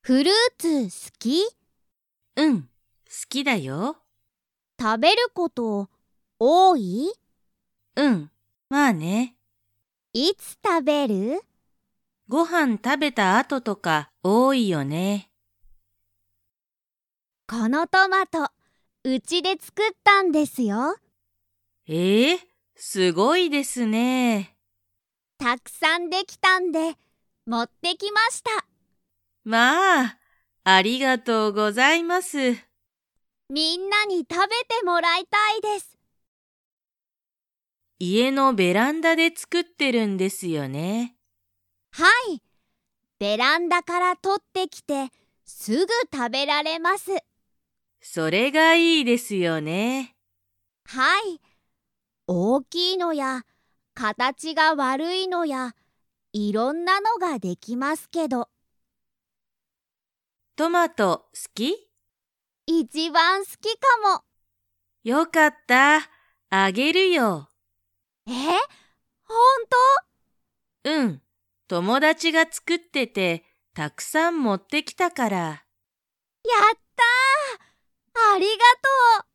フルーツ好き？ うん、好きだよ。 食べること多い？ うん、まあね。 いつ食べる？ ご飯食べた後とか多いよね。 このトマト、うちで作ったんですよ。 すごいですね。 たくさんできたんで、持ってきました。 まあ、ありがとうございます。 みんなに食べてもらいたいです。 家のベランダで作ってるんですよね。 はい。ベランダから取ってきて、すぐ食べられます。 それがいいですよね。 はい。大きいのや、形が悪いのや、いろんなのができますけど、 トマト好き？ 一番好きかも。 よかった。あげるよ。 ほんと？ うん、友達が作ってて、たくさん持ってきたから。 やったー！ありがとう！